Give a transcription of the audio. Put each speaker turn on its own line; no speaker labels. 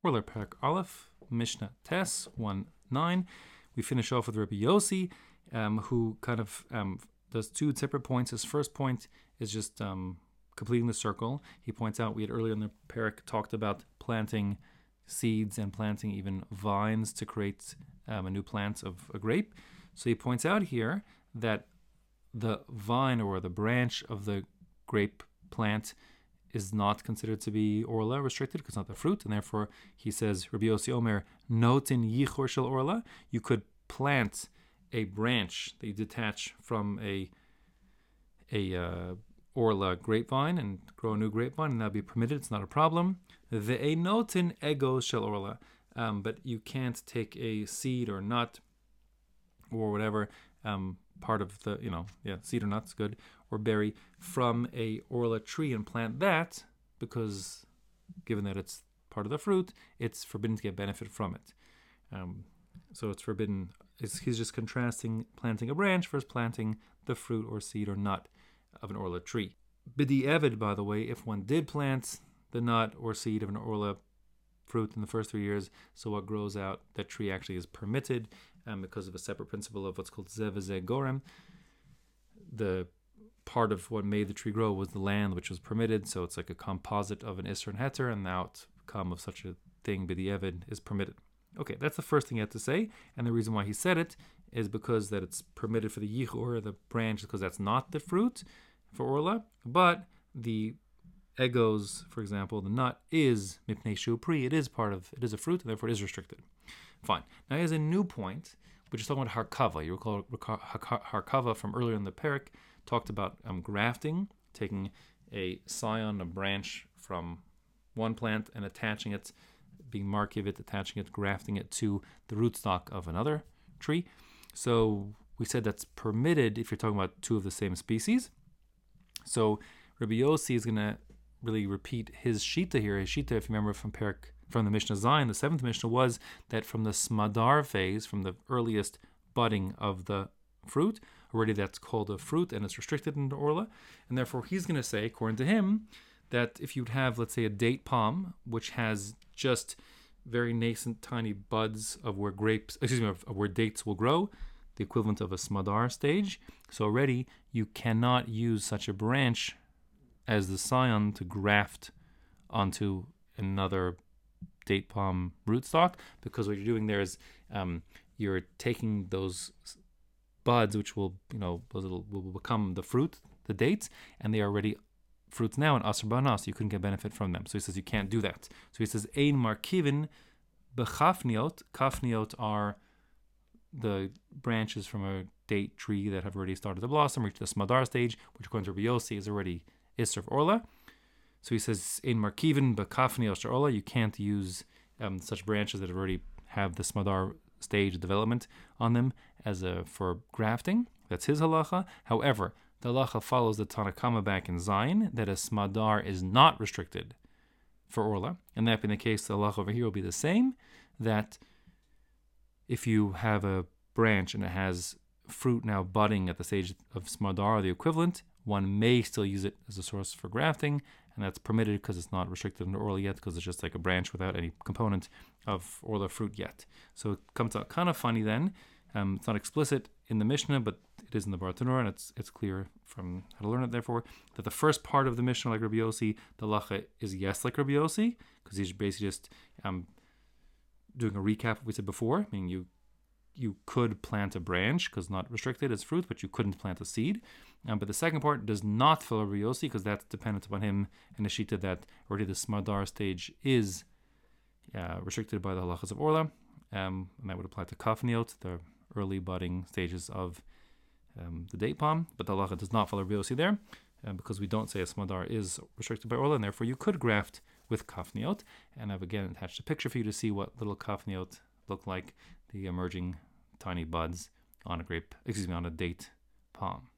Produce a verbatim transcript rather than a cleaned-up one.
Orla Parak Aleph, Mishnah Tes one nine. We finish off with Rabbi Yossi, um, who kind of um, does two separate points. His first point is just um, completing the circle. He points out we had earlier in the parak talked about planting seeds and planting even vines to create um, a new plant of a grape. So he points out here that the vine or the branch of the grape plant is not considered to be orla, restricted, because it's not the fruit, and therefore he says, Rabbi Yossi Omer, notin yichor shel orla, you could plant a branch that you detach from a a uh, orla grapevine and grow a new grapevine, and that'll be permitted, it's not a problem. The notin ego shel orla, um, but you can't take a seed or nut or whatever, um, part of the, you know, yeah, seed or nuts, good, or berry from a orla tree and plant that, because given that it's part of the fruit, it's forbidden to get benefit from it. Um, so it's forbidden. It's, he's just contrasting planting a branch versus planting the fruit or seed or nut of an orla tree. B'di evid, by the way, if one did plant the nut or seed of an orla fruit in the first three years, so what grows out, that tree actually is permitted, um, because of a separate principle of what's called zeh v'zeh gorem. The part of what made the tree grow was the land, which was permitted, so it's like a composite of an isser and heter, and the outcome of such a thing, b'di evid, is permitted. Okay, that's the first thing he had to say, and the reason why he said it is because that it's permitted for the yichor, the branch, because that's not the fruit for orla, but the egos, for example, the nut is mipnei shu pri, it is part of, it is a fruit, and therefore it is restricted. Fine. Now he has a new point, which is talking about harkava. You recall harkava from earlier in the parak, talked about um, grafting, taking a scion, a branch from one plant and attaching it, being markivit, attaching it, grafting it to the rootstock of another tree. So we said that's permitted if you're talking about two of the same species. So Rabbi Yossi is going to really repeat his shita here. His shita, if you remember from parak, from the Mishnah Zion, the seventh Mishnah, was that from the smadar phase, from the earliest budding of the fruit, already that's called a fruit and it's restricted into orla, and therefore he's going to say, according to him, that if you'd have, let's say, a date palm, which has just very nascent tiny buds of where grapes, excuse me, of, of where dates will grow, the equivalent of a smadar stage, so already you cannot use such a branch as the scion to graft onto another date palm rootstock, because what you're doing there is um, you're taking those buds, which will, you know, those will, will become the fruit, the dates, and they are already fruits now in asr banas. You couldn't get benefit from them. So he says you can't do that. So he says ein markivin bechafniot. Kafniot are the branches from a date tree that have already started to blossom, reached the smadar stage, which according to Rabbi Yossi is already isser of orla. So he says, in markivin b'kafni or orla, you can't use um, such branches that already have the smadar stage development on them as a for grafting. That's his halacha. However, the halacha follows the Tanakama back in Zion that a smadar is not restricted for orla, and that being the case, the halacha over here will be the same. That if you have a branch and it has fruit now budding at the stage of smadar or the equivalent, one may still use it as a source for grafting, and that's permitted because it's not restricted into orla yet, because it's just like a branch without any component of orla fruit yet. So it comes out kind of funny then. Um, it's not explicit in the Mishnah, but it is in the Bartanura, and it's it's clear from how to learn it, therefore, that the first part of the Mishnah, like Rabbi Yossi, the halacha is yes, like Rabbi Yossi, because he's basically just um, doing a recap of what we said before, meaning you you could plant a branch, because not restricted as fruit, but you couldn't plant a seed. Um, but the second part does not follow Rabbi Yossi, because that's dependent upon him and the shita that already the smadar stage is uh, restricted by the halachas of orla, um, and that would apply to kafniot, the early budding stages of um, the date palm. But the halacha does not follow Rabbi Yossi there, uh, because we don't say a smadar is restricted by orla, and therefore you could graft with kafniot. And I've again attached a picture for you to see what little kafniot look like, the emerging tiny buds on a grape, excuse me, on a date palm.